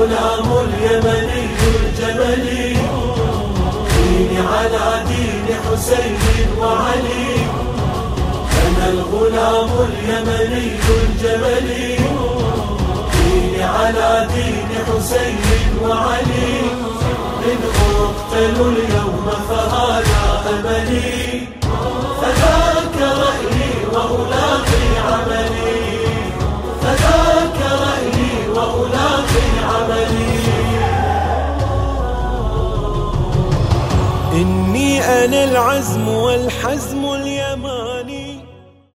الغلام اليمني الجملي، ديني على دين حسين وعلي. أنا الغلام اليمني الجملي، ديني على دين حسين وعلي. إن أقتل اليوم فهذا أملي، فذاك رأيي وأولادي